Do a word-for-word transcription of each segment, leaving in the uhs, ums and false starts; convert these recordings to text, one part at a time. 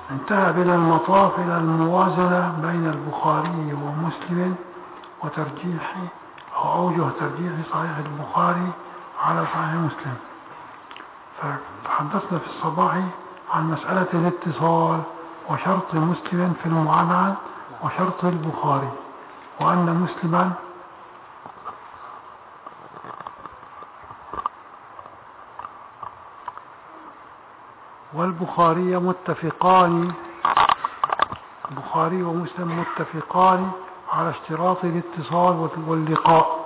انتهى بنا المطاف إلى الموازنة بين البخاري ومسلم وترجيح أو أوجه ترجيح صحيح البخاري على صحيح مسلم. فتحدثنا في الصباح عن مسألة الاتصال وشرط مسلم في المعنى وشرط البخاري، وأن مسلما والبخاري متفقان البخاري ومسلم متفقان على اشتراط الاتصال واللقاء،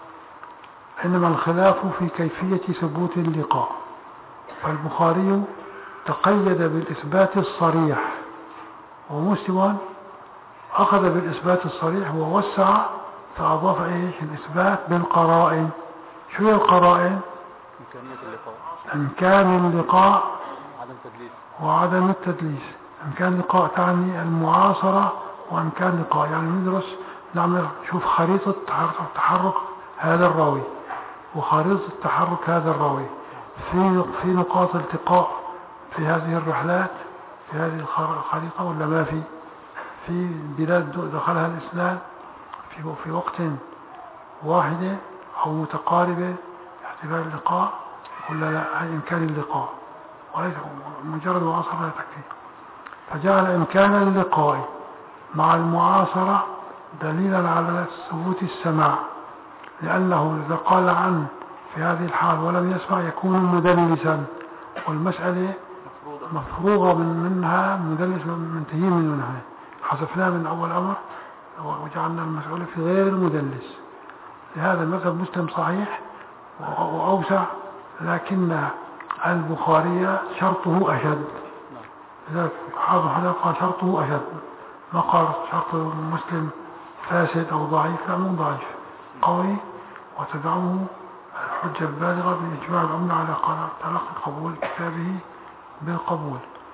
إنما الخلاف في كيفية ثبوت اللقاء. فالبخاري تقيد بالإثبات الصريح، ومسلم أخذ بالإثبات الصريح ووسع فأضاف إيش الإثبات بالقرائن. شو هي القرائن؟ إمكانية اللقاء، إمكان اللقاء عدم تدليس وعدم التدليس. إمكان اللقاء تعني المعاصرة، وإمكان اللقاء يعني ندرس نعمل شوف خريطة تحرك هذا الراوي وخريطة تحرك هذا الراوي، في في نقاط التقاء في هذه الرحلات في هذه الخريطة ولا ما في؟ في بلاد دخلها الإسلام في في وقت واحدة أو متقاربة اعتبار اللقاء ولا لا؟ إمكان اللقاء وليس مجرد معاصرة لا تكفي. فجعل إمكان اللقاء مع المعاصرة دليلا على ثبوت السماع، لأنه إذا قال عنه في هذه الحال ولم يسمع يكون مدلسا، والمسألة مفروغة من منها مدلس منتهين من منها، حذفناه من أول أمر وجعلنا المسؤول في غير المدلس. لهذا المذهب مسلم صحيح وأوسع، لكن البخاري شرطه أشد. لذلك حافظ حدا قال شرطه أشد، ما قال شرط مسلم فاسد أو ضعيف، لا مو ضعيف قوي، وتدعمه الحجة البالغة بإجماع الأمة على تلقي قبول كتابه بالقبول.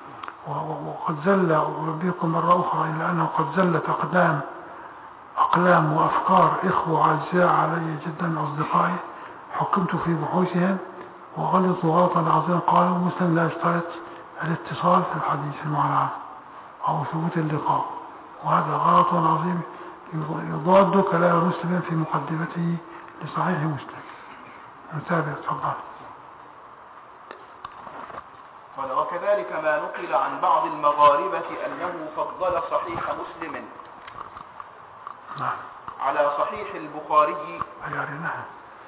وقد زل أربيكم مرة أخرى إلا أنه قد زلت أقدام أقلام وأفكار إخوة عزاء علي جدا أصدقائي حكمت في بحوثهم وغلطوا غلطا عظيما، قالوا مسلم لا يشترط الاتصال في الحديث المعنى أو ثبوت اللقاء، وهذا غلط عظيم يضاد كلام مسلم في مقدمته لصحيح مسلم. نتابع. تفضل. قال وكذلك ما نقل عن بعض المغاربة أنه فضل صحيح مسلم نعم على صحيح البخاري. أياري نعم.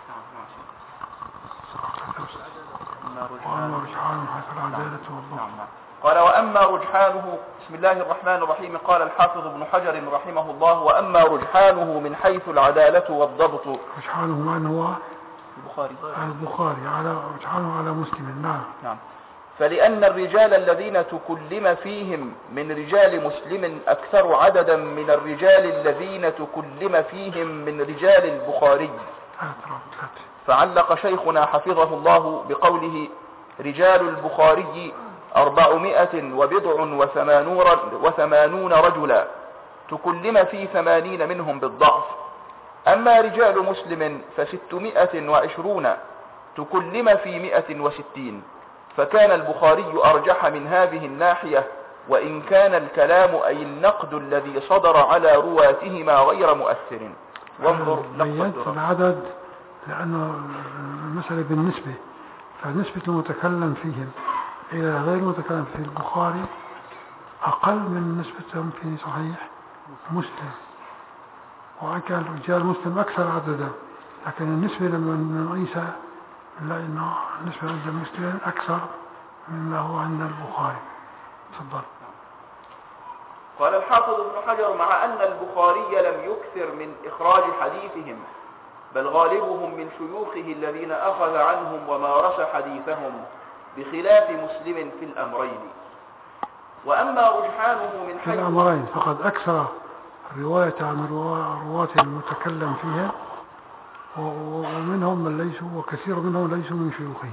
وأما رجحانه حيث العدالة والضبط. قال وأما رجحانه، بسم الله الرحمن الرحيم، قال الحافظ ابن حجر رحمه الله: وأما رجحانه من حيث العدالة والضبط. رجحانه من هو؟ البخاري. البخاري على رجحانه على مسلم. نعم. نعم. فلأن الرجال الذين تكلم فيهم من رجال مسلم أكثر عددا من الرجال الذين تكلم فيهم من رجال البخاري. فعلق شيخنا حفظه الله بقوله: رجال البخاري أربعمائة وبضع وثمانون رجلا تكلم في ثمانين منهم بالضعف. أما رجال مسلم فستمائة وعشرون تكلم في مائة وستين. فكان البخاري أرجح من هذه الناحية، وإن كان الكلام أي النقد الذي صدر على رواتهما غير مؤثر. وانظر لفظ العدد، لأنه المسألة بالنسبة، فنسبة المتكلم فيهم إلى غير المتكلم في البخاري أقل من نسبتهم في صحيح مسلم، وإن كان رجال مسلم أكثر عددا، لكن النسبة لما نقيس نلاقي أنه النسبة عند المسلم أكثر مما هو عند البخاري. تفضل. قال الحافظ ابن حجر: مع أن البخاري لم يكثر من إخراج حديثهم، بل غالبهم من شيوخه الذين أخذ عنهم ومارس حديثهم، بخلاف مسلم في الأمرين. وأما رجحانه من حيث الأمرين فقد أكثر الرواية عن رواة المتكلم فيها، ومنهم من ليسوا، وكثير منهم ليسوا من شيوخه،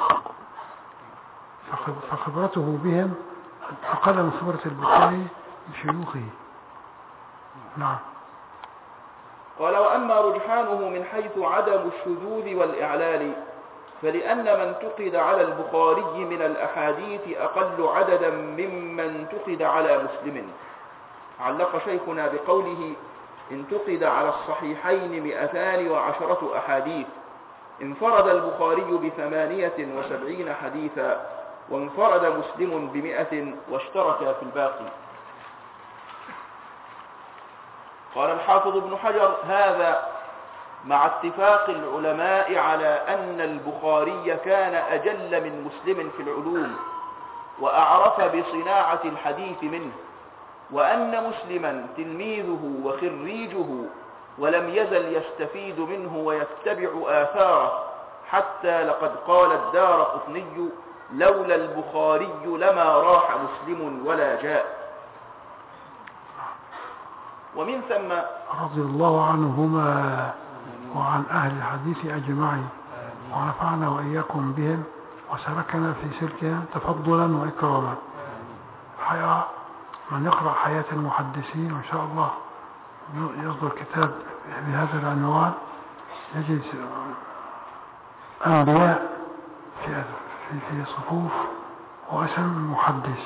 فخبرته بهم أقل من خبرة البخاري بشيوخه. نعم. قال: وأما رجحانه من حيث عدم الشذوذ والإعلال، فلأن من تقد على البخاري من الأحاديث أقل عددا ممن انتقد على مسلم. علق شيخنا بقوله انتقد على الصحيحين مئتان وعشرة أحاديث، انفرد البخاري بثمانية وسبعين حديثا، وانفرد مسلم بمئة واشترك في الباقي. قال الحافظ ابن حجر: هذا مع اتفاق العلماء على أن البخاري كان أجل من مسلم في العلوم وأعرف بصناعة الحديث منه، وأن مسلما تلميذه وخريجه ولم يزل يستفيد منه ويتبع آثاره، حتى لقد قال الدارقطني: لولا البخاري لما راح مسلم ولا جاء. ومن ثم رضي الله عنهما وعن أهل الحديث أجمعين، ونفعنا وإياكم بهم وسلكنا في سلكهم تفضلا وإكراما. الحقيقة من يقرأ حياة المحدثين وإن شاء الله يصدر كتاب بهذا العنوان يجد أنبياء في في في صفوف واسم محدث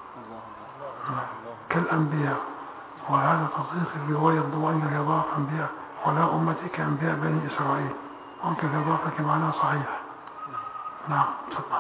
كالأنبياء، وهذا تصديق الرواية الضوئية لإضافة أنبياء ولا أمتي كأنبياء بني إسرائيل، ممكن الإضافة كمعنى صحيح. نعم تفضل.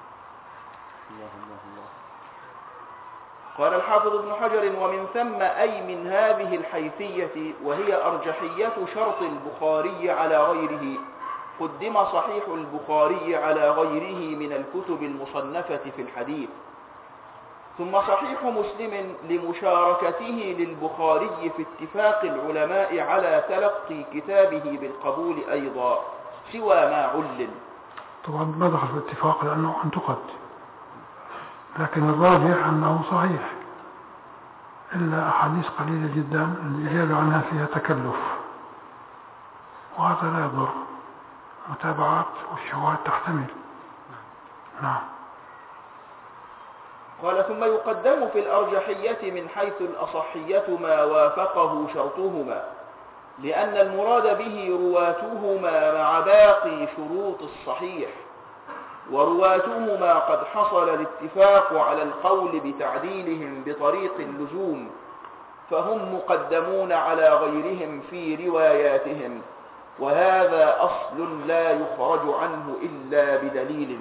قال الحافظ ابن حجر: ومن ثم أي من هذه الحيثية، وهي أرجحية شرط البخاري على غيره، قدم صحيح البخاري على غيره من الكتب المصنفة في الحديث، ثم صحيح مسلم لمشاركته للبخاري في اتفاق العلماء على تلقي كتابه بالقبول أيضا سوى ما علل. طبعا ما دخل في الاتفاق لأنه انتقد، لكن الراجح أنه صحيح، إلا أحاديث قليلة جدا الإجابة عنها فيها تكلف، وهذا لا يضر، متابعات والشواهد تحتمل. نعم. قال: ثم يقدم في الأرجحية من حيث الأصحية ما وافقه شرطهما، لأن المراد به رواتهما مع باقي شروط الصحيح، ورواتهما قد حصل الاتفاق على القول بتعديلهم بطريق اللزوم، فهم مقدمون على غيرهم في رواياتهم، وهذا أصل لا يخرج عنه إلا بدليل.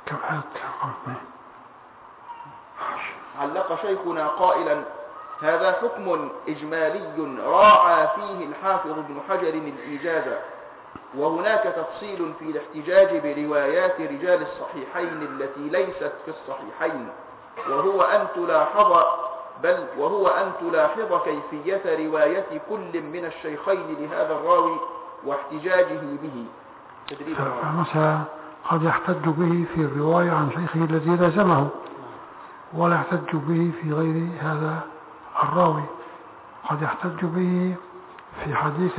علق شيخنا قائلا: هذا حكم إجمالي راعى فيه الحافظ ابن حجر الإجازة، وهناك تفصيل في الاحتجاج بروايات رجال الصحيحين التي ليست في الصحيحين، وهو أن تلاحظ بل وهو أن تلاحظ كيفية رواية كل من الشيخين لهذا الراوي واحتجاجه به. فمثلا قد يحتج به في الرواية عن شيخه الذي لازمه، ولا يحتج به في غير هذا الراوي. قد يحتج به في حديث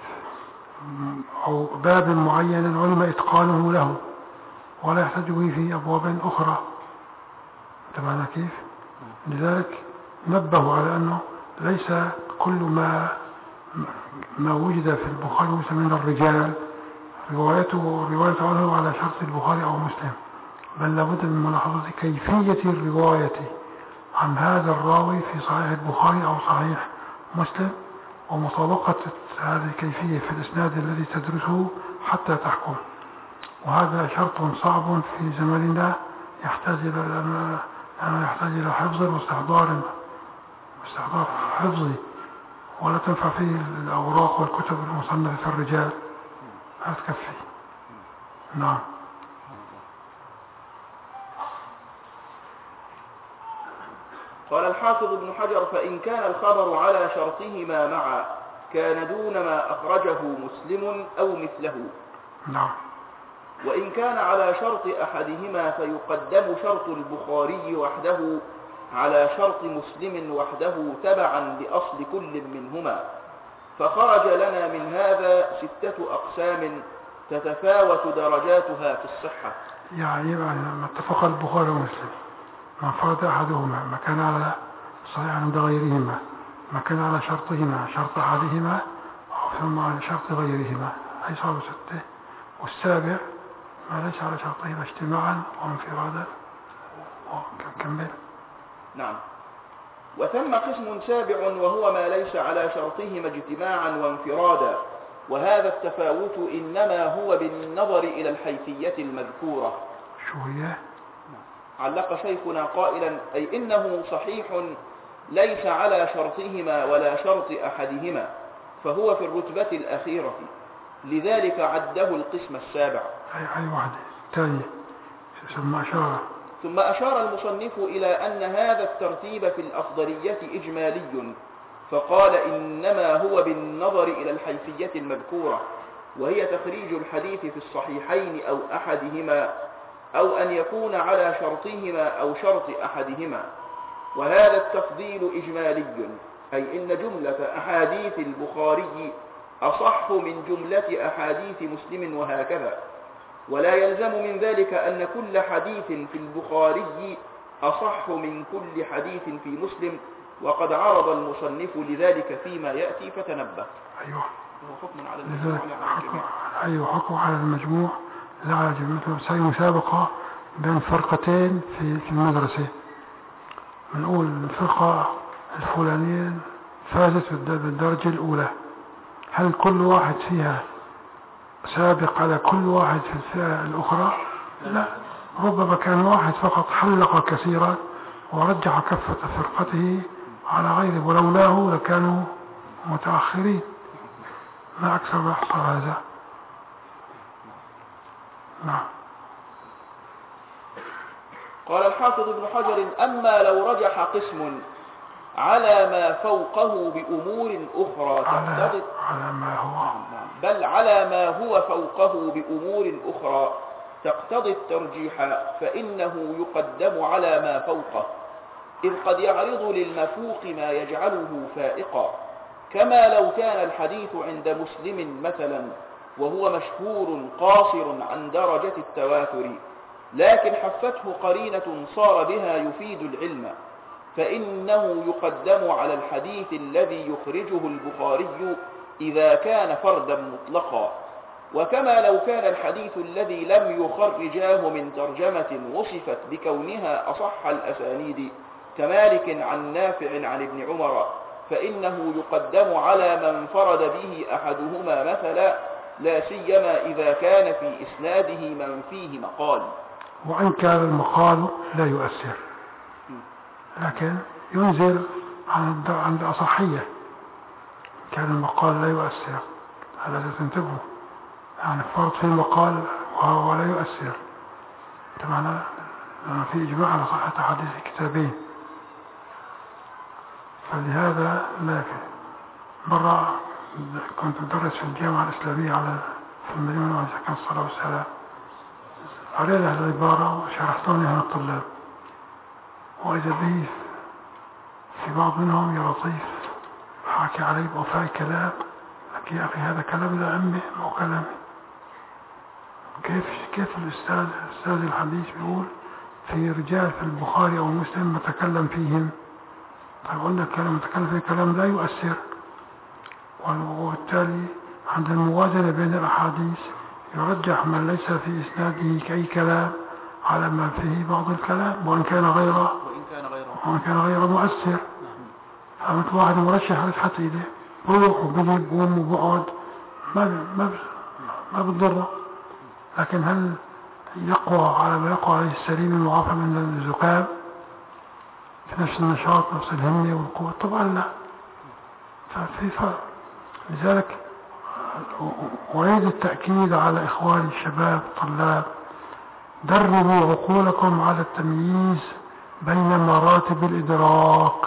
أو باب معين علم إتقانه له، ولا يحتج به في أبواب أخرى. تمام كيف؟ لذلك نبه على أنه ليس كل ما ما وجد في البخاري ومسلم من الرجال روايته روايته عنه على شرط البخاري أو مسلم، بل لابد من ملاحظة كيفية الرواية عن هذا الراوي في صحيح البخاري أو صحيح مسلم، ومطابقة هذه الكيفية في الإسناد الذي تدرسه حتى تحكم. وهذا شرط صعب في زماننا، يحتاج إلى يحتاج إلى حفظ واستحضار واستحضار حفظي، ولا تنفع فيه الأوراق والكتب المصنفة في الرجال، لا تكفي. نعم. قال الحافظ ابن حجر: فإن كان الخبر على شرطهما معا كان دون ما أخرجه مسلم أو مثله. نعم. وإن كان على شرط أحدهما فيقدم شرط البخاري وحده على شرط مسلم وحده تبعا لأصل كل منهما، فخرج لنا من هذا ستة أقسام تتفاوت درجاتها في الصحة. يعني ما اتفق البخاري ومسلم، ما فرد أحدهما ما كان على صحيح عند غيرهما، ما كان على شرطهما شرط أحدهما ثم على شرط غيرهما، أي صاروا ستة. والسابع ما ليس على شرطهما اجتماعا وانفرادا. وكمل. نعم. وثم قسم سابع وهو ما ليس على شرطهما اجتماعا وانفرادا، وهذا التفاوت إنما هو بالنظر إلى الحيثية المذكورة. شو هي؟ علق شيخنا قائلا: أي إنه صحيح ليس على شرطهما ولا شرط أحدهما، فهو في الرتبة الأخيرة، لذلك عده القسم السابع. أي أي واحدة تانية. ثم أشار ثم أشار المصنف إلى أن هذا الترتيب في الأفضلية إجمالي، فقال: إنما هو بالنظر إلى الحيثية المذكورة، وهي تخريج الحديث في الصحيحين أو أحدهما، أو أن يكون على شرطهما أو شرط أحدهما. وهذا التفضيل إجمالي، أي إن جملة أحاديث البخاري أصح من جملة أحاديث مسلم وهكذا، ولا يلزم من ذلك أن كل حديث في البخاري أصح من كل حديث في مسلم، وقد عرض المصنف لذلك فيما يأتي فتنبه. أيوة. حكم على المجموع. أيوة، حكم على المجموع لا على جملته. هي مسابقة بين فرقتين في في المدرسة. بنقول الفرقة الفلانية فازت بالدرجة الأولى، هل كل واحد فيها سابق على كل واحد في الفئة الأخرى؟ لا، ربما كان واحد فقط حلق كثيرا ورجح كفة فرقته على غيره، ولولاه لكانوا متأخرين. ما أكثر ما يحصل هذا. نعم. قال الحافظ ابن حجر: أما لو رجح قسم على ما فوقه بأمور أخرى تقتضي على ما هو بل على ما هو فوقه بأمور أخرى تقتضي الترجيح، فإنه يقدم على ما فوقه، إذ قد يعرض للمفوق ما يجعله فائقا، كما لو كان الحديث عند مسلم مثلا وهو مشهور قاصر عن درجة التواتر، لكن حفته قرينة صار بها يفيد العلم، فإنه يقدم على الحديث الذي يخرجه البخاري إذا كان فردا مطلقا. وكما لو كان الحديث الذي لم يخرجاه من ترجمة وصفت بكونها أصح الأسانيد كمالك عن نافع عن ابن عمر، فإنه يقدم على من فرد به أحدهما مثلا، لا سيما إذا كان في إسناده من فيه مقال. وإن كان المقال لا يؤثر، لكن ينزل عند أصحية. كان المقال لا يؤثر، هذا تنتبهوا، يعني فرض في المقال وهو لا يؤثر. طبعا لأنه في إجماع على صحة حديث الكتابين، فلهذا لكن مرة كنت أدرس في الجامعة الإسلامية على في المدينة وإذا كان الصلاة والسلام، قرأنا هذه العبارة وشرحتوني على الطلاب، وإذا به في بعض منهم يا لطيف حاكي علي بوفاء كلام، لك يا أخي هذا كلام لا أمي مو كلامي. كيف كيف الأستاذ أستاذ الحديث بيقول في رجال في البخاري أو مسلم متكلم فيهم، طيب قلنا الكلام متكلم فيه كلام لا يؤثر، وبالتالي عند الموازنة بين الأحاديث يرجح من ليس في إسناده أي كلام على ما فيه بعض الكلام، وإن كان غيره وإن كان غيره مؤثر. فمثل واحد مرشح رشحة إيده بروح وبجيب بوم وبقعد ما ما ما بتضره، لكن هل يقوى على ما يقوى عليه السليم المعافى من الزكام في نفس النشاط نفس الهمة والقوة؟ طبعا لا. ففي فرق. لذلك أريد التأكيد على إخواني الشباب الطلاب: دربوا عقولكم على التمييز بين مراتب الإدراك.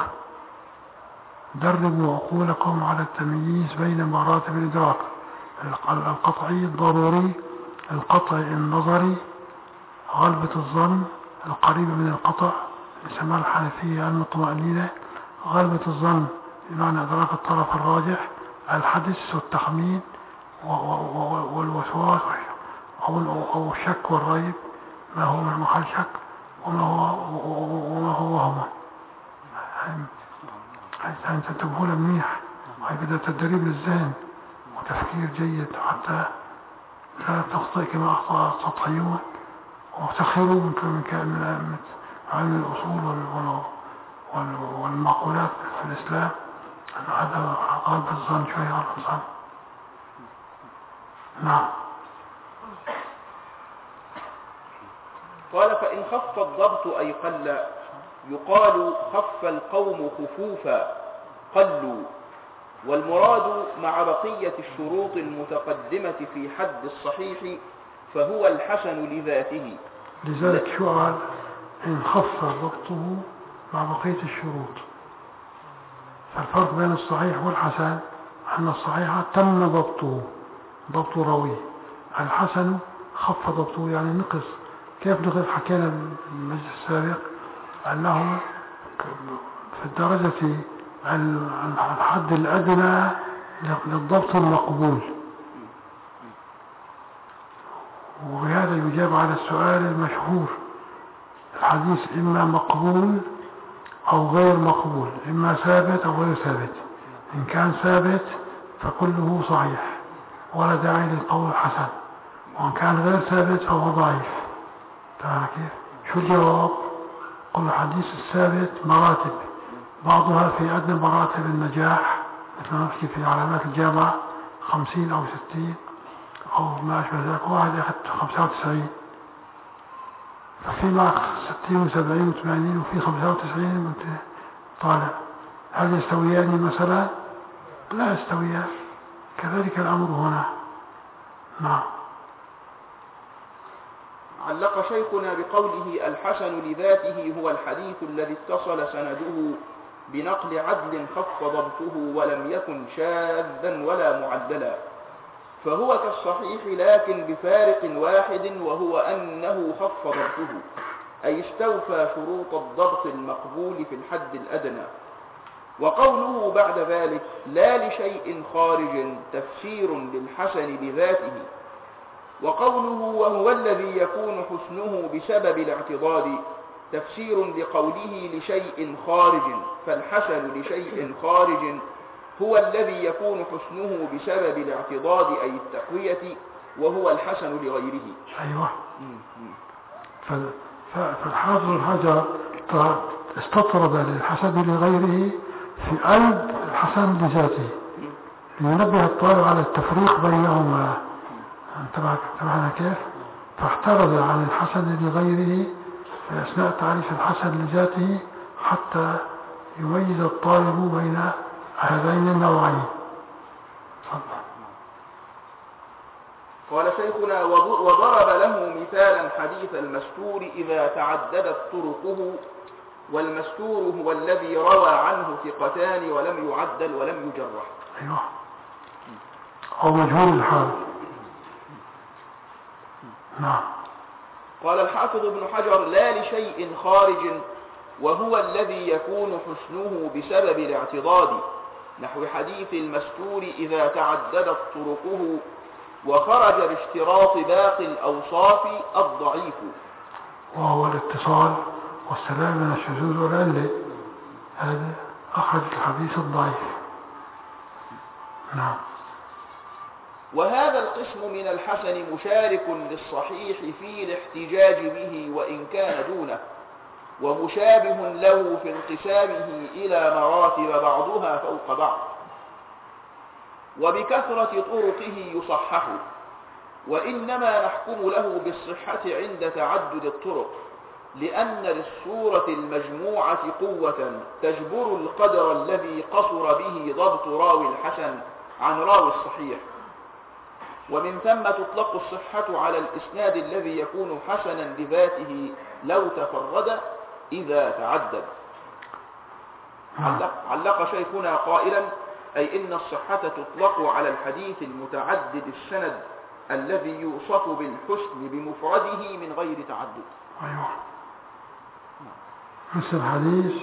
دربوا عقولكم على التمييز بين مراتب الإدراك: القطعي الضروري، القطع النظري، غلبة الظن القريبة من القطع يسمى الحنفية المطمئنة، غلبة الظن بمعنى إدراك الطرف الراجح، الحدس والتخمين والوسواس أو الشك والريب، ما هو من محل شك وما هو وما هو وهم. هاي تنتبهوا له منيح، هاي بدها تدريب للذهن وتفكير جيد حتى لا تخطئ كما أخطأ السطحيون وتخيروا من علم الأصول والمقولات في الإسلام أن هذا غالب الظن شوية غالب الظن. نعم. قال فإن خف الضبط أي قل يقال خف القوم خفوفا قلوا، والمراد مع بقية الشروط المتقدمة في حد الصحيح فهو الحسن لذاته. لذلك شو قال؟ إن خف ضبطه مع بقية الشروط. فالفرق بين الصحيح والحسن أن الصحيح تم ضبطه ضبط راوي، الحسن خف ضبطه يعني نقص. كيف نقص؟ حكينا المجلس السابق أنه في الدرجة الحد الأدنى للضبط المقبول، وبهذا يجاب على السؤال المشهور: الحديث إما مقبول أو غير مقبول، إما ثابت أو غير ثابت. إن كان ثابت فكله صحيح ولا داعي للقول الحسن، وإن كان غير ثابت فهو ضعيف. تعالى كيف؟ شو الجواب؟ قل الحديث الثابت مراتب، بعضها في أدنى مراتب النجاح مثل ما نحكي في علامات الجامعة خمسين أو ستين أو ما أشبه ذلك، واحد أخذت خمسة وتسعين، ففي معك ستين وسبعين وثمانين وفي خمسة وتسعين طالع. هل يستويان مثلا؟ لا يستويان. كذلك الأمر هنا. نعم. علق شيخنا بقوله الحسن لذاته هو الحديث الذي اتصل سنده بنقل عدل خف ضبطه ولم يكن شاذا ولا معدلا، فهو كالصحيح لكن بفارق واحد وهو أنه خف ضبطه، أي استوفى شروط الضبط المقبول في الحد الأدنى. وقوله بعد ذلك لا لشيء خارج تفسير للحسن بذاته، وقوله وهو الذي يكون حسنه بسبب الاعتضاد تفسير لقوله لشيء خارج، فالحسن لشيء خارج هو الذي يكون حسنه بسبب الاعتضاد أي التقوية، وهو الحسن لغيره. أيوة. فالحافظ بن حجر استطرد للحسن لغيره في قلب الحسن لذاته لينبه الطالب على التفريق بينهما. انتبهنا كيف؟ فاحترز عن الحسن لغيره في أثناء تعريف الحسن لذاته حتى يميز الطالب بين هذين النوعين. قال شيخنا وضرب له مثالا حديث المستور إذا تعددت طرقه، والمستور هو الذي روى عنه ثقتان ولم يعدل ولم يجرح. أيوة. أو مجهول الحال. نعم. قال الحافظ ابن حجر لا لشيء خارج وهو الذي يكون حسنه بسبب الاعتضاد، نحو حديث المستور إذا تعددت طرقه وخرج باشتراط باقي الأوصاف الضعيف، وهو الاتصال والسلام من الشذوذ والعلة. هذا أخرج الحديث الضعيف. نعم. وهذا القسم من الحسن مشارك للصحيح في الاحتجاج به وإن كان دونه، ومشابه له في انقسامه إلى مراتب بعضها فوق بعض، وبكثرة طرقه يصحح، وإنما نحكم له بالصحة عند تعدد الطرق، لأن للصورة المجموعة قوة تجبر القدر الذي قصر به ضبط راوي الحسن عن راوي الصحيح، ومن ثم تطلق الصحة على الإسناد الذي يكون حسنا لذاته لو تفرد إذا تعدد. علق, علق شيخنا قائلا أي إن الصحة تطلق على الحديث المتعدد السند الذي يوصف بالحسن بمفرده من غير تعدد. أيوة. مثل الحديث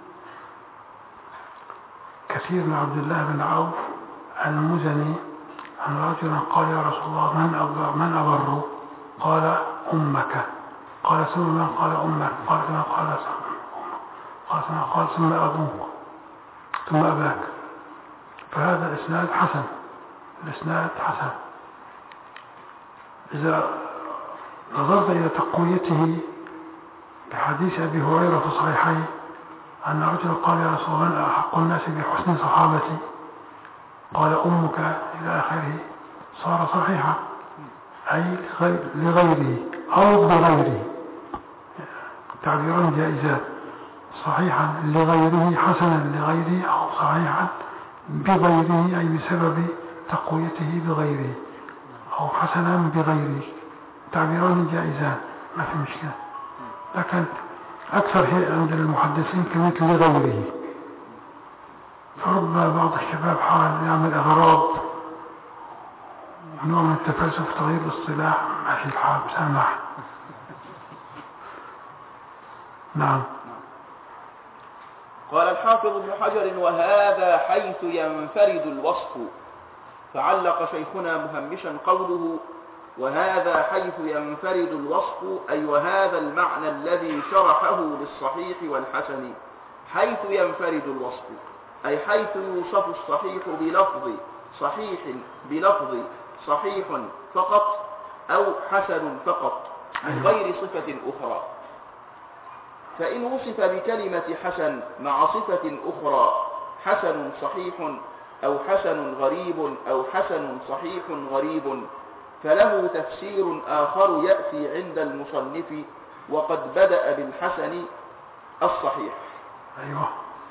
كثير بن عبد الله بن عوف المزني عن رجل قال يا رسول الله من أبر, من أبر؟ قال أمك. قال ثم من؟ قال أمك. قال ثم قال قال ثم قال ثم أبوك ثم أباك. فهذا الإسناد حسن، الإسناد حسن. إذا نظرت إلى تقويته بحديث أبي هريرة في صحيحين أن رجل قال يا رسول الله أحق الناس بحسن صحابتي؟ قال أمك إلى آخره، صار صحيحا، أي لغيره أو بغيره، تعبيران جائزات، صحيحا لغيره، حسنا لغيره، أو صحيحا بغيره أي بسبب تقويته بغيره، أو حسنا بغيره، تعبيران جائزان ما في مشكلة. لكن أكثر شيء عند المحدثين كلمة لغيره، فربما بعض الشباب حاول يعمل أغراض ونوع من التفلسف تغيير الاصطلاح، ماشي الحال سامح. نعم. قال الحافظ ابن حجر: وهذا حيث ينفرد الوصف. فعلق شيخنا مهمشا قوله: وهذا حيث ينفرد الوصف، أي وهذا المعنى الذي شرحه للصحيح والحسن. حيث ينفرد الوصف أي حيث يوصف الصحيح بلفظ صحيح بلفظ صحيح فقط، أو حسن فقط من غير صفة أخرى. فإن وصف بكلمة حسن مع صفة أخرى، حسن صحيح أو حسن غريب أو حسن صحيح غريب، فله تفسير آخر يأتي عند المصنف، وقد بدأ بالحسن الصحيح. أيوة.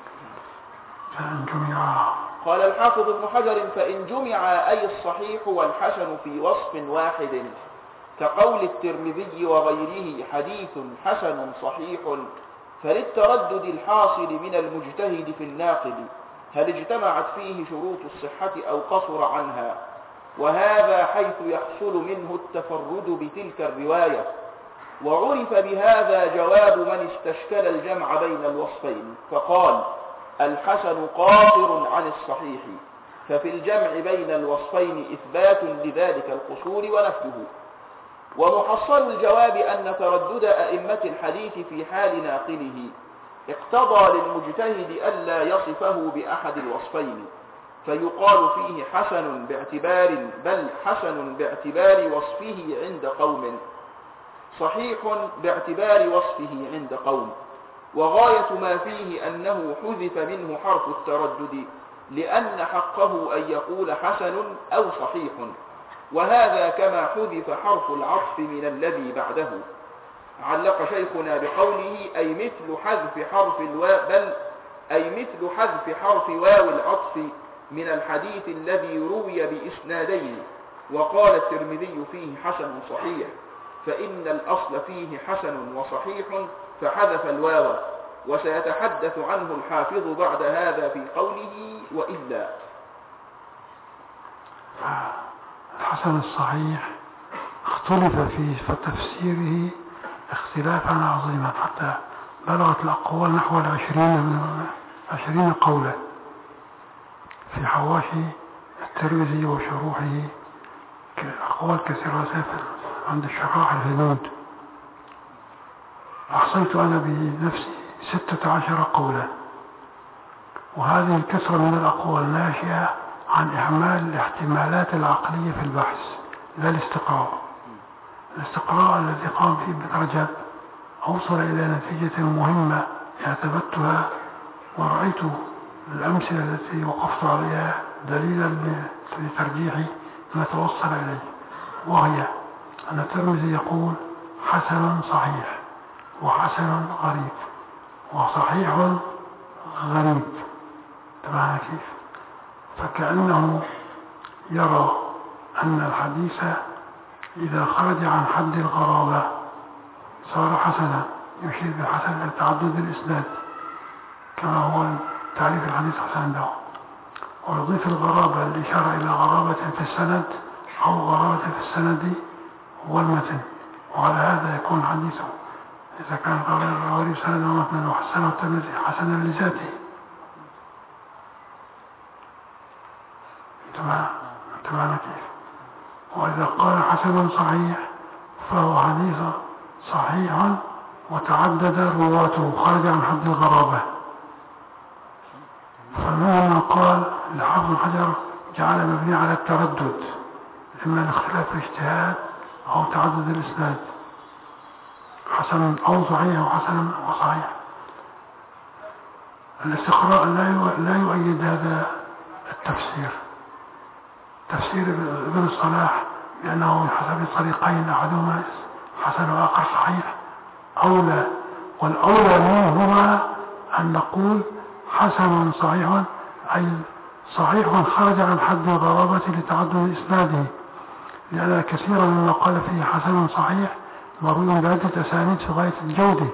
فإن جمع، قال الحافظ ابن حجر: فإن جمع أي الصحيح والحسن في وصف واحد، كقول الترمذي وغيره حديث حسن صحيح، فللتردد الحاصل من المجتهد في الناقد هل اجتمعت فيه شروط الصحة أو قصر عنها، وهذا حيث يحصل منه التفرد بتلك الرواية. وعرف بهذا جواب من استشكل الجمع بين الوصفين، فقال: الحسن قاصر عن الصحيح، ففي الجمع بين الوصفين إثبات لذلك القصور ونفيه. ومحصل الجواب أن تردد أئمة الحديث في حال ناقله اقتضى للمجتهد ألا يصفه بأحد الوصفين، فيقال فيه حسن باعتبار بل حسن باعتبار وصفه عند قوم، صحيح باعتبار وصفه عند قوم. وغاية ما فيه أنه حذف منه حرف التردد، لأن حقه أن يقول حسن أو صحيح، وهذا كما حذف حرف العطف من الذي بعده. علق شيخنا بقوله: أي مثل حذف حرف الواو بل أي مثل حذف حرف واو العطف من الحديث الذي روي بإسنادين. وقال الترمذي فيه حسن صحيح، فإن الأصل فيه حسن وصحيح، فحذف الواو، وسيتحدث عنه الحافظ بعد هذا في قوله: وإلا. الحسن الصحيح اختلف في تفسيره اختلافا عظيما، حتى بلغت الأقوال نحو العشرين من عشرين قولا في حواشي الترمذي وشروحه، أقوال كثيرة عند الشراح الهنود. أحصيت أنا بنفسي ستة عشر قولا، وهذه الكثرة من الأقوال ناشئة عن إهمال الاحتمالات العقلية في البحث، لا الاستقراء. الاستقراء الذي قام فيه ابن رجب أوصل إلى نتيجة مهمة اعتبرتها ورأيت الأمثلة التي وقفت عليها دليلا لترجيح ما توصل إليه، وهي أن الترمذي يقول حسن صحيح وحسن غريب وصحيح غريب، تمام كيف؟ فكأنه يرى أن الحديث إذا خرج عن حد الغرابة صار حسنا، يشير بالحسن إلى تعدد الإسناد كما هو تعريف الحديث حسن له، ويضيف الغرابة الإشارة إلى غرابة في السند أو غرابة في السند والمتن، وعلى هذا يكون حديثه إذا كان غريب سند ومتن وحسنه الترمذي حسنا لذاته. تمام كيف؟ وإذا قال حسن صحيح فهو حديث صحيح وتعدد رواته خرج عن حد الغرابة. فمهما قال الحافظ بن حجر جعل مبني على التردد، إما الاختلاف في الاجتهاد أو تعدد الإسناد، حسن أو صحيح وحسن وصحيح. الاستقراء لا لا يؤيد هذا التفسير. تفسير ابن الصلاح بأنه حسب طريقين أحدهما حسن وآخر صحيح أولى، والأولى منهما أن نقول حسن صحيح أي صحيح خرج عن حد الغرابة لتعدد إسناده، لأن كثيرا مما قال فيه حسن صحيح مروي بعدة أسانيد في غاية الجودة،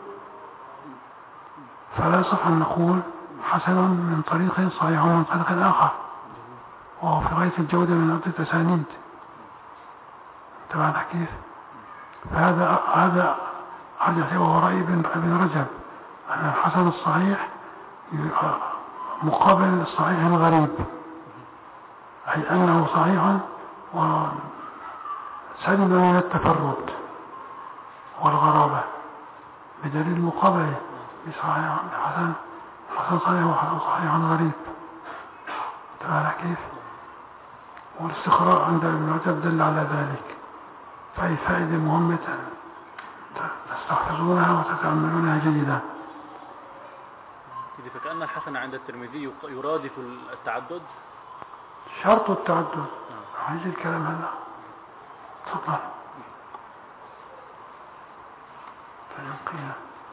فلا يصح أن نقول حسن من طريق صحيح ومن طريق آخر وهو في غاية الجودة من عدة أسانيد. تبعنا كيف؟ فهذا هذا أرجع وهو رأي ابن رجب أن الحسن الصحيح مقابل الصحيح الغريب، أي أنه صحيح وسلم من التفرد والغرابة بدليل مقابله بصحيح حسن حسن صحيح وحسن صحيح غريب. تبعنا كيف؟ والاستقراء عند ابن رجب دل على ذلك، فهي فائدة مهمة تستحفظونها وتتأملونها جيدا. فكأن الحسن عند الترمذي يرادف التعدد، شرط التعدد. هيجي الكلام هلا. تفضل. فينقينا.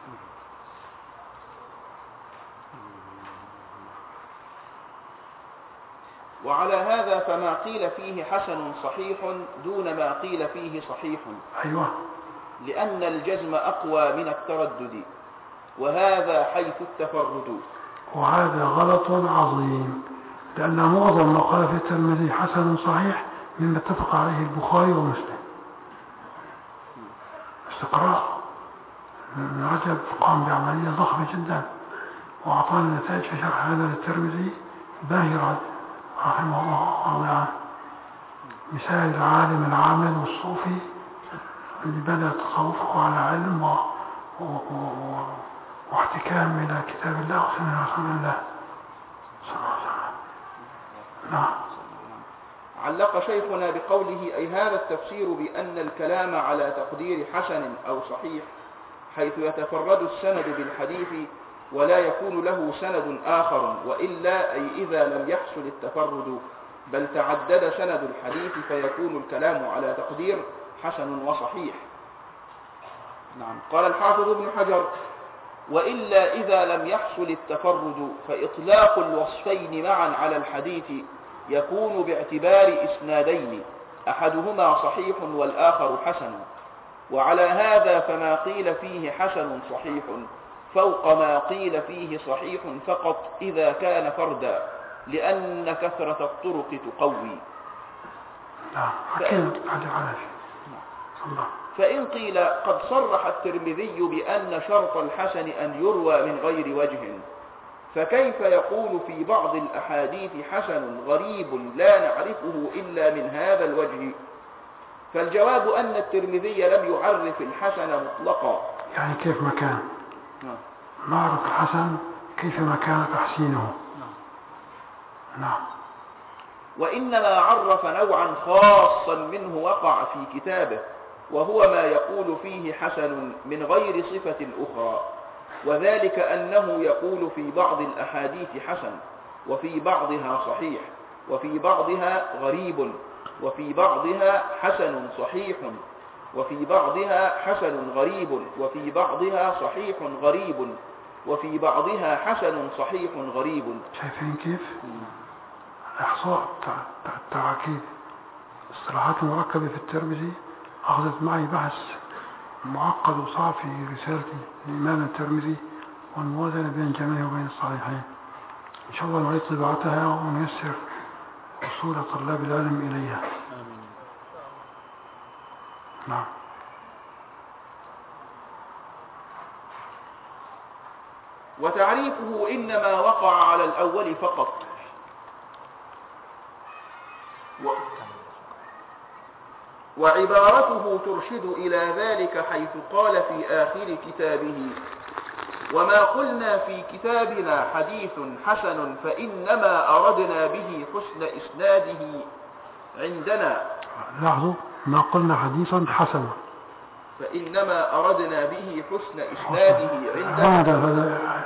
وعلى هذا فما قيل فيه حسن صحيح دون ما قيل فيه صحيح. أيوة. لأن الجزم أقوى من التردد، وهذا حيث التفرد. وهذا غلط عظيم، لأن معظم ما قال في الترمذي حسن صحيح مما اتفق عليه البخاري ومسلم. استقراء ابن رجب قام بعملية ضخمة جدا وأعطانا نتائج في شرح هذا الترمذي باهرة رحمه الله عنه. مثال العالم العامل والصوفي اللي بدأ تصوفه على علم و... و... و... واحتكام إلى كتاب الله وسنة رسول الله صلى الله عليه وسلم. نعم. علق شيخنا بقوله أي هذا التفسير بأن الكلام على تقدير حسن أو صحيح حيث يتفرد السند بالحديث ولا يكون له سند آخر، وإلا أي إذا لم يحصل التفرد بل تعدد سند الحديث فيكون الكلام على تقدير حسن وصحيح. نعم. قال الحافظ ابن حجر: وإلا إذا لم يحصل التفرد فإطلاق الوصفين معا على الحديث يكون باعتبار إسنادين أحدهما صحيح والآخر حسن، وعلى هذا فما قيل فيه حسن صحيح فوق ما قيل فيه صحيح فقط إذا كان فردا، لأن كثرة الطرق تقوي. فإن, فإن قيل قد صرح الترمذي بأن شرط الحسن أن يروى من غير وجه، فكيف يقول في بعض الأحاديث حسن غريب لا نعرفه إلا من هذا الوجه؟ فالجواب أن الترمذي لم يعرف الحسن مطلقا. يعني كيف ما كان نعرف الحسن كيف ما كان تحسينه. نعم. وإنما عرف نوعا خاصا منه وقع في كتابه، وهو ما يقول فيه حسن من غير صفة أخرى، وذلك أنه يقول في بعض الأحاديث حسن، وفي بعضها صحيح، وفي بعضها غريب، وفي بعضها حسن صحيح، وفي بعضها حسن غريب، وفي بعضها صحيح غريب، وفي بعضها حسن صحيح غريب. شايفين كيف؟ إحصاء التراكيب اصطلاحات مركبة في الترمذي أخذت معي بحث معقد وصعب في رسالتي الإمام الترمذي والموازنة بين جميع وبين الصحيحين. إن شاء الله نعيد طباعتها ونيسر وصول طلاب العلم إليها. نعم. وتعريفه إنما وقع على الأول فقط، و... وعبارته ترشد إلى ذلك حيث قال في آخر كتابه: وما قلنا في كتابنا حديث حسن فإنما أردنا به حسن إسناده عندنا. لاحظوا، ما قلنا حديث حسن فإنما أردنا به حسن إسناده عندنا. هذا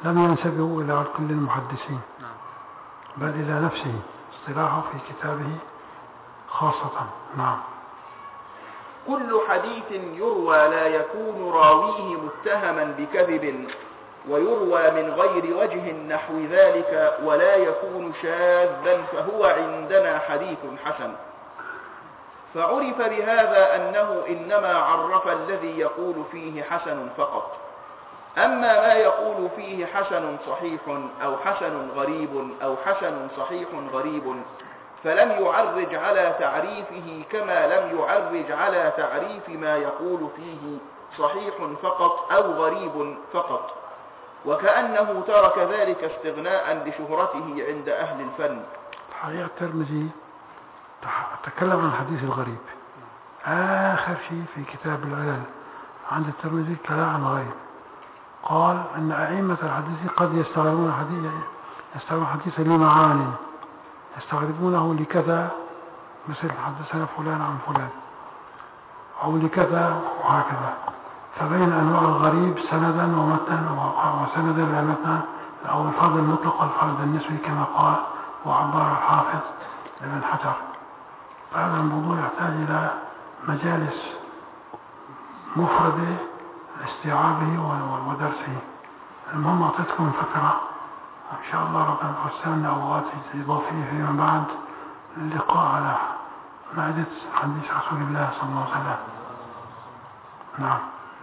لم ينسبه إلى كل المحدثين بل إلى نفسه اصطلاحه في كتابه خاصة. نعم. كل حديث يروى لا يكون راويه متهما بكذب ويروى من غير وجه نحو ذلك ولا يكون شاذا فهو عندنا حديث حسن. فعرف بهذا أنه إنما عرف الذي يقول فيه حسن فقط. أما ما يقول فيه حسن صحيح أو حسن غريب أو حسن صحيح غريب فلم يعرج على تعريفه كما لم يعرج على تعريف ما يقول فيه صحيح فقط أو غريب فقط، وكأنه ترك ذلك استغناء لشهرته عند أهل الفن. الحقيقة الترمذي تكلم عن الحديث الغريب آخر شيء في كتاب العلل عند الترمذي كلام عن الغريب. قال أن أئمة الحديث قد يستغربون حديث يستغربون حديثا لمعاني يستغربونه لكذا، مثل حدثنا فلان عن فلان، أو لكذا وهكذا. فبين أنواع الغريب سندا ومتنا وسندا لمتنا أو الفرد المطلق والفرد النسبي كما قال وعبر الحافظ ابن حجر. فهذا الموضوع يحتاج إلى مجالس مفردة لاستيعابه ودرسه. المهم أعطيتكم فكرة، إن شاء الله ربنا توسعنا أوقات إضافية فيما بعد اللقاء على مائدة حديث رسول الله صلى الله عليه وسلم. نعم.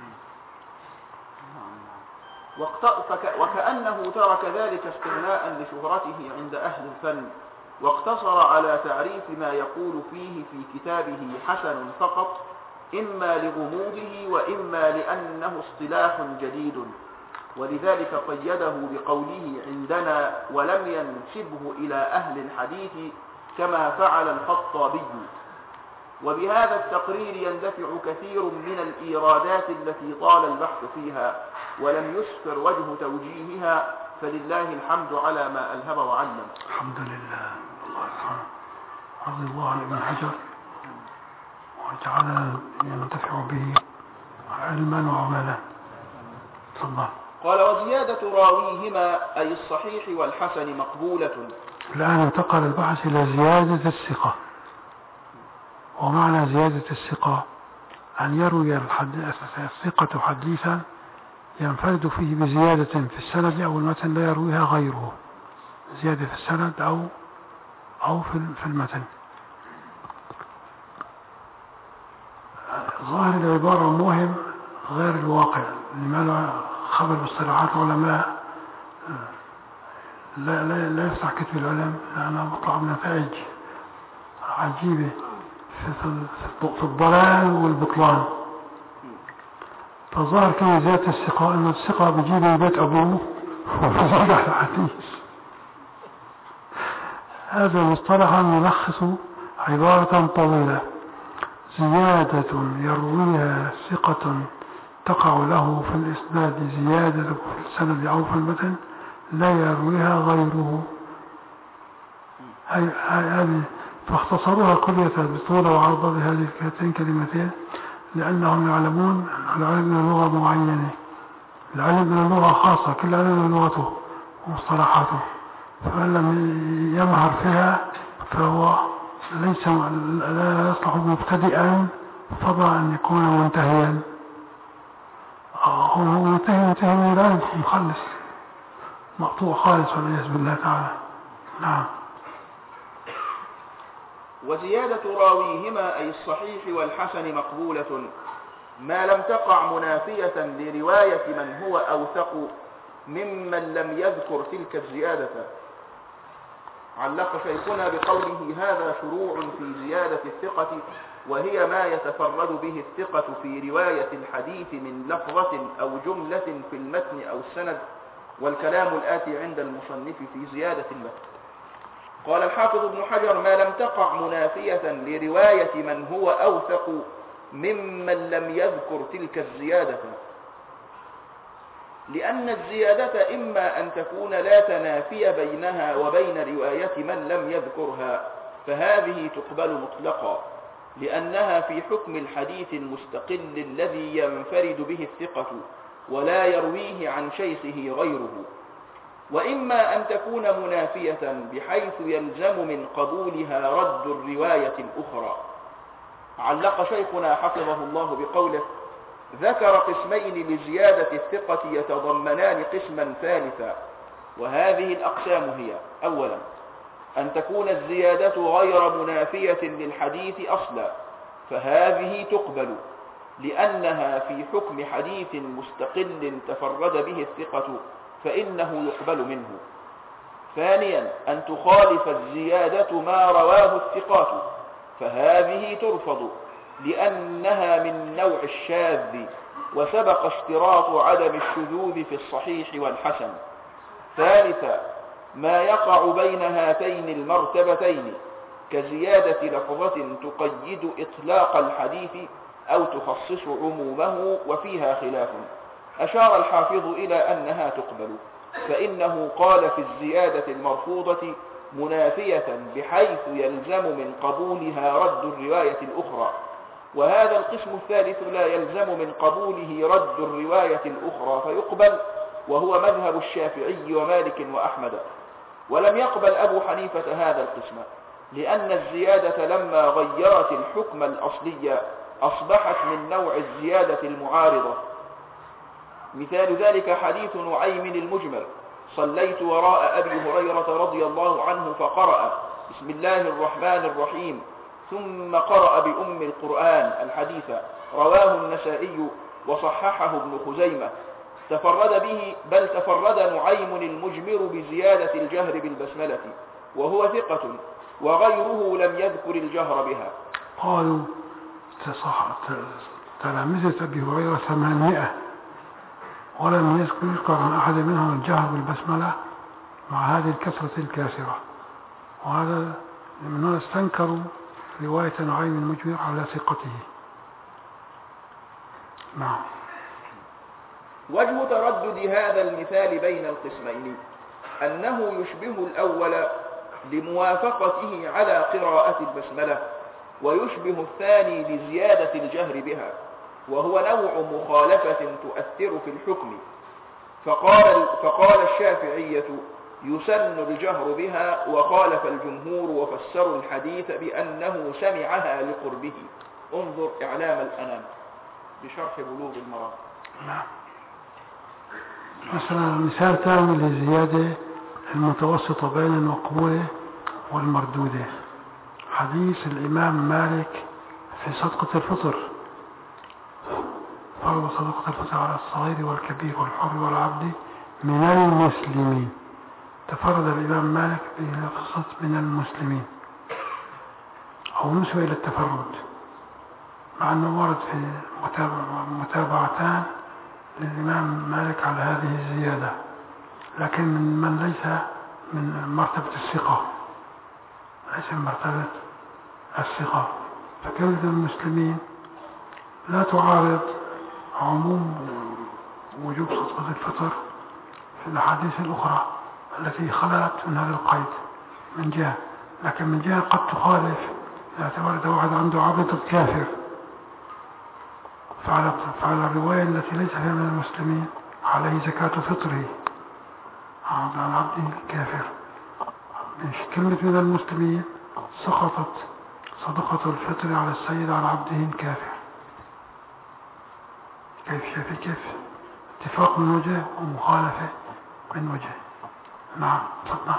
وكأنه ترك ذلك استغناء لشهرته عند أهل الفن واقتصر على تعريف ما يقول فيه في كتابه حسن فقط، إما لغموضه وإما لأنه اصطلاح جديد، ولذلك قيده بقوله عندنا ولم ينسبه إلى أهل الحديث كما فعل الخطابي. وبهذا التقرير يندفع كثير من الإيرادات التي طال البحث فيها ولم يسفر وجه توجيهها، فلله الحمد على ما ألهم وعلم. الحمد لله. الله يرحمه. رضي الله عن ابن حجر وجعلنا ينتفع به علما وعملا. تفضل. قال وزيادة راويهما أي الصحيح والحسن مقبولة. الآن انتقل البحث إلى زيادة الثقة. ومعنى زيادة الثقة أن يروي الثقة حديثا ينفرد فيه بزيادة في السند أو المتن لا يرويها غيره، زيادة في السند أو أو في المتن. ظاهر العبارة مهم غير الواقع، لماذا خبر باصطلاحات العلماء لا, لا, لا يفتح كتب العلم، لأنها بطلع بنتائج عجيبة في الضلال والبطلان. فظهر كما زيادة الثقة أن الثقة بجيب بيت أبوه وفزع الحديث. هذا مصطلحا يلخص عبارة طويلة: زيادة يرويها ثقة تقع له في الإسناد زيادة في السند أو في المتن لا يرويها غيره. هذه فاختصروها كلية بطول وعرض بهذه الكلمتين كلمتين لأنهم يعلمون العلم من لغة معينة، العلم من لغة خاصة، كل علم من لغته ومصطلحاته، فمن لم يمهر فيها فهو ليس لا يصلح مبتدئا فضلا أن يكون منتهيا. هو منتهي منتهي من العلم مخلص مقطوع خالص والعياذ بالله تعالى. نعم. وزيادة راويهما أي الصحيح والحسن مقبولة ما لم تقع منافية لرواية من هو أوثق ممن لم يذكر تلك الزيادة. علق شيخنا بقوله هذا شروع في زيادة الثقة، وهي ما يتفرد به الثقة في رواية الحديث من لفظة أو جملة في المتن أو السند، والكلام الآتي عند المصنف في زيادة المتن. قال الحافظ ابن حجر ما لم تقع منافية لرواية من هو أوثق ممن لم يذكر تلك الزيادة، لأن الزيادة إما أن تكون لا تنافي بينها وبين رواية من لم يذكرها، فهذه تقبل مطلقا لأنها في حكم الحديث المستقل الذي ينفرد به الثقة ولا يرويه عن شيخه غيره، وإما أن تكون منافية بحيث يلزم من قبولها رد الرواية الأخرى. علق شيخنا حفظه الله بقوله: ذكر قسمين لزيادة الثقة يتضمنان قسما ثالثا، وهذه الأقسام هي: أولا أن تكون الزيادة غير منافية للحديث أصلا، فهذه تقبل لأنها في حكم حديث مستقل تفرد به الثقة فإنه يقبل منه. ثانيا أن تخالف الزيادة ما رواه الثقات، فهذه ترفض لأنها من نوع الشاذ، وسبق اشتراط عدم الشذوذ في الصحيح والحسن. ثالثا ما يقع بين هاتين المرتبتين كزيادة لفظة تقيد إطلاق الحديث أو تخصص عمومه، وفيها خلاف. أشار الحافظ إلى أنها تقبل، فإنه قال في الزيادة المرفوضة منافية بحيث يلزم من قبولها رد الرواية الأخرى، وهذا القسم الثالث لا يلزم من قبوله رد الرواية الأخرى فيقبل، وهو مذهب الشافعي ومالك وأحمد. ولم يقبل أبو حنيفة هذا القسم، لأن الزيادة لما غيرت الحكم الأصلي أصبحت من نوع الزيادة المعارضة. مثال ذلك حديث نعيم المجمل: صليت وراء أبي هريرة رضي الله عنه فقرأ بسم الله الرحمن الرحيم ثم قرأ بأم القرآن الحديث، رواه النسائي وصححه ابن خزيمة. تفرد به بل تفرد نعيم المجمر بزيادة الجهر بالبسملة، وهو ثقة، وغيره لم يذكر الجهر بها. قالوا تلامذة أبي هريرة ثمانمائة ولم يذكر عن أحد منهم الجهر بالبسملة مع هذه الكثرة الكاسرة، وهذا من هنا استنكروا رواية نعيم المجمر على ثقته. نعم. وجه تردد هذا المثال بين القسمين أنه يشبه الأول لموافقته على قراءة البسملة، ويشبه الثاني لزيادة الجهر بها، وهو نوع مخالفة تؤثر في الحكم. فقال, فقال الشافعية يسن الجهر بها، وخالف الجمهور وفسروا الحديث بأنه سمعها لقربه. انظر إعلام الأنام بشرح بلوغ المرام. نعم. مثلا مثال ثاني للزيادة المتوسطة بين المقبولة والمردودة، حديث الإمام مالك في صدقة الفطر: فرض صدقة الفطر على الصغير والكبير والحر والعبد من المسلمين. تفرد الإمام مالك بلفظة من المسلمين، أو نسبة إلى التفرد، مع أنه ورد في متابعتان للإمام مالك على هذه الزيادة، لكن من من ليس من مرتبة الثقة، ليس من مرتبة الثقة. فكلمة المسلمين لا تعارض عموم وجوب صدقة الفطر في الأحاديث الأخرى التي خلت من هذا القيد من جهة، لكن من جهة قد تخالف إذا تورد واحد عنده عبد كافر، فعلى, فعلى الرواية التي ليس فيها من المسلمين عليه زكاة فطره عن عبده الكافر. مش كلمة من المسلمين سقطت صدقة الفطر على السيد عن عبده الكافر. كيف شايف كيف اتفاق من وجه ومخالفة من وجه. نعم تفضل.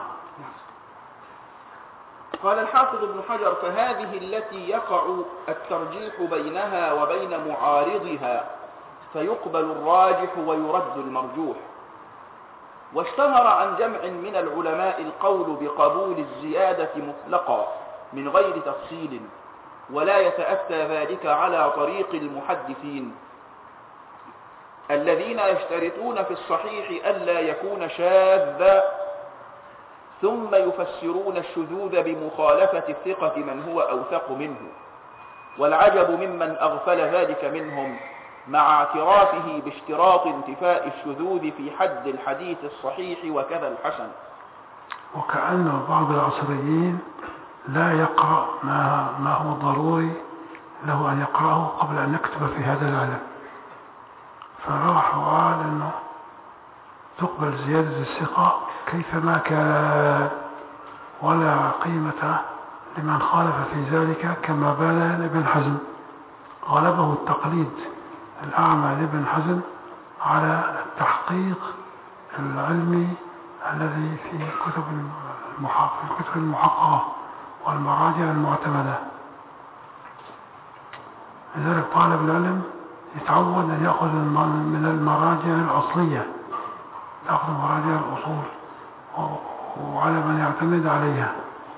قال الحافظ ابن حجر: فهذه التي يقع الترجيح بينها وبين معارضها، فيقبل الراجح ويرد المرجوح. واشتهر عن جمع من العلماء القول بقبول الزيادة مطلقا من غير تفصيل، ولا يتأتى ذلك على طريق المحدثين الذين يشترطون في الصحيح ألا يكون شاذا، ثم يفسرون الشذوذ بمخالفة الثقة من هو أوثق منه. والعجب ممن أغفل ذلك منهم، مع اعترافه باشتراط انتفاء الشذوذ في حد الحديث الصحيح وكذا الحسن. وكأن بعض العصريين لا يقرأ ما, ما هو ضروري له أن يقرأه قبل أن يكتب في هذا العلم، فراح وقال أنه تقبل زيادة الثقة كيفما كان، ولا قيمة لمن خالف في ذلك، كما بان لابن حزم. غلبه التقليد الأعمى لابن حزم على التحقيق العلمي الذي في كتب الكتب المحققة والمراجع المعتمدة. لذلك طالب العلم يتعود أن يأخذ من المراجع الأصلية، يأخذ مراجع الأصول وعلى من يعتمد عليها.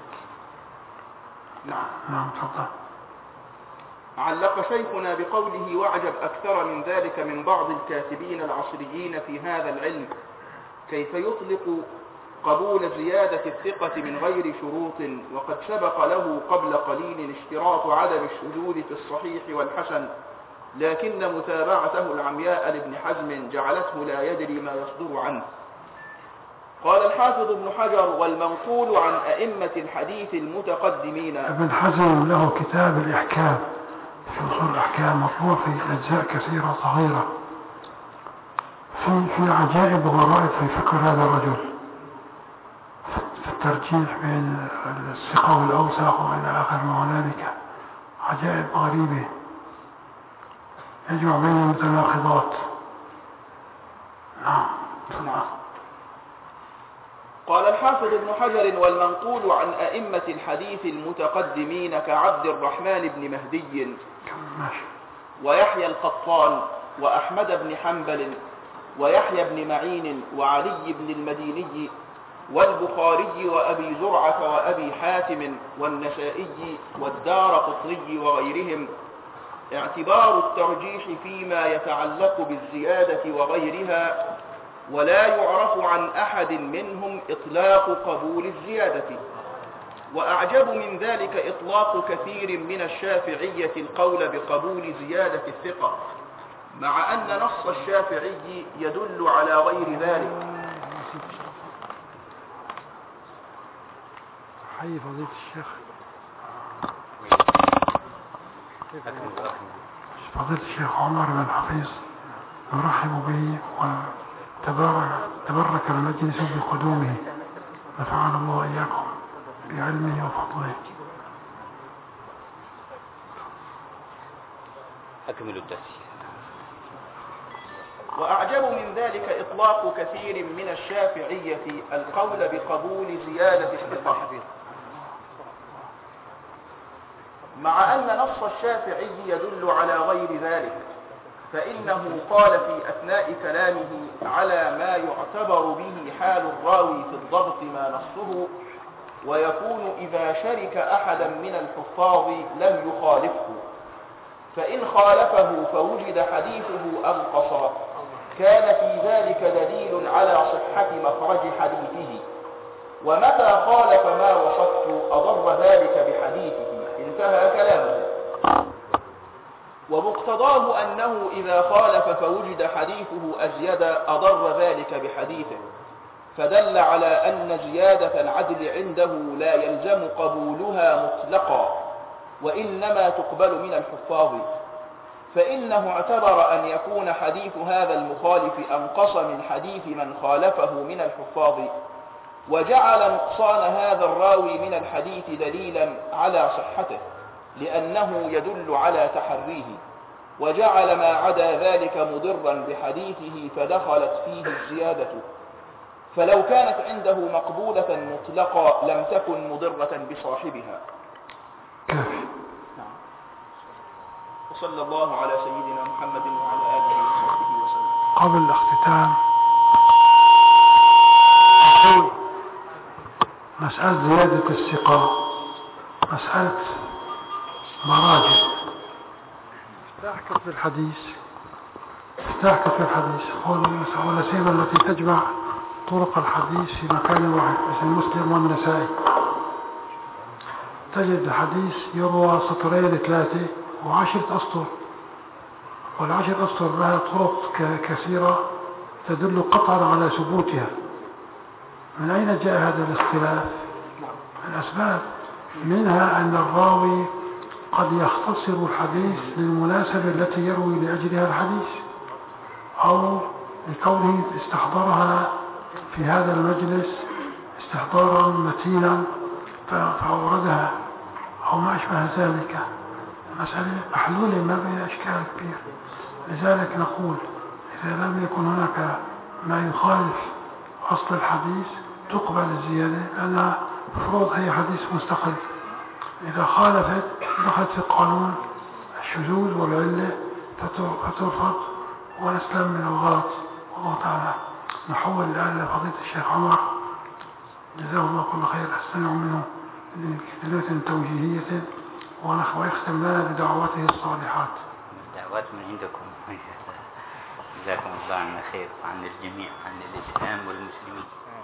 نعم نعم تفضل. علق شيخنا بقوله: واعجب أكثر من ذلك من بعض الكاتبين العصريين في هذا العلم كيف يطلق قبول زيادة الثقة من غير شروط، وقد سبق له قبل قليل اشتراط عدم الشذوذ في الصحيح والحسن، لكن متابعته العمياء لابن حزم جعلته لا يدري ما يصدر عنه. قال الحافظ ابن حجر: والمنقول عن أئمة الحديث المتقدمين. ابن حزم له كتاب الإحكام في أصول الأحكام، مطبوع في أجزاء كثيرة صغيرة، في في عجائب وغرائب في فكر هذا الرجل، في الترجيح بين الثقة والأوثق وإلى آخر ما هنالك، عجائب غريبة يجمع بين المتناقضات. نعم. نعم. قال الحافظ ابن حجر: والمنقول عن أئمة الحديث المتقدمين كعبد الرحمن بن مهدي ويحيى القطان وأحمد بن حنبل ويحيى بن معين وعلي بن المديني والبخاري وأبي زرعة وأبي حاتم والنسائي والدارقطني وغيرهم اعتبار الترجيح فيما يتعلق بالزيادة وغيرها، ولا يعرف عن أحد منهم إطلاق قبول الزيادة. وأعجب من ذلك إطلاق كثير من الشافعية القول بقبول زيادة الثقة، مع أن نص الشافعي يدل على غير ذلك. حي فضيلة الشيخ فضيلة الشيخ عمر بن حفيظ نرحب به وتبارك المجلس بقدومه، نفعنا الله وإياكم بعلمه وفضله. أكمل التفسير. وأعجب من ذلك إطلاق كثير من الشافعية القول بقبول زيادة الثقة، مع أن نص الشافعي يدل على غير ذلك، فإنه قال في أثناء كلامه على ما يعتبر به حال الراوي في الضبط ما نصه، ويكون إذا شرك أحدا من الحفاظ لم يخالفه، فإن خالفه فوجد حديثه أنقص كان في ذلك دليل على صحة مخرج حديثه، ومتى خالف ما وصفت أضر ذلك بحديثه. انتهى كلامه. ومقتضاه أنه إذا خالف فوجد حديثه أزيد أضر ذلك بحديثه، فدل على أن زيادة العدل عنده لا يلزم قبولها مطلقا، وإنما تقبل من الحفاظ، فإنه اعتبر أن يكون حديث هذا المخالف أنقص من حديث من خالفه من الحفاظ، وجعل نقصان هذا الراوي من الحديث دليلا على صحته لأنه يدل على تحريه، وجعل ما عدا ذلك مضرا بحديثه فدخلت فيه الزيادة، فلو كانت عنده مقبولة مطلقة لم تكن مضرة بصاحبها. وصلى الله على سيدنا محمد وعلى آله وصحبه وسلم. قبل الاختتام مسألة زيادة الثقة مسألة مراجع. افتح كتب الحديث افتح كتب الحديث ولا سيما التي تجمع طرق الحديث في مكان واحد مثل مسلم والنسائي، تجد الحديث يروى سطرين ثلاثة وعشرة أسطر، والعشر أسطر لها طرق كثيرة تدل قطعا على ثبوتها. من أين جاء هذا الاختلاف؟ الأسباب منها أن الراوي قد يختصر الحديث للمناسبة التي يروي لأجلها الحديث، أو لكونه استحضرها في هذا المجلس استحضارا متينا فأوردها أو ما أشبه ذلك، مسألة محلولة ما بها إشكال كبير. لذلك نقول إذا لم يكن هناك ما يخالف أصل الحديث تقبل الزيادة، لأنها مفروض هي حديث مستقل. إذا خالفت دخلت في قانون الشذوذ والعلة فترفض ونسلم من الغلط. والله تعالى. نحول الآن لفضيلة الشيخ عمر جزاه الله كل خير، أستمع منه لكلمة توجيهية ويختم لنا بدعواته الصالحات. دعوات من عندكم. جزاكم الله عنا خير وعن الجميع، عن الإسلام والمسلمين.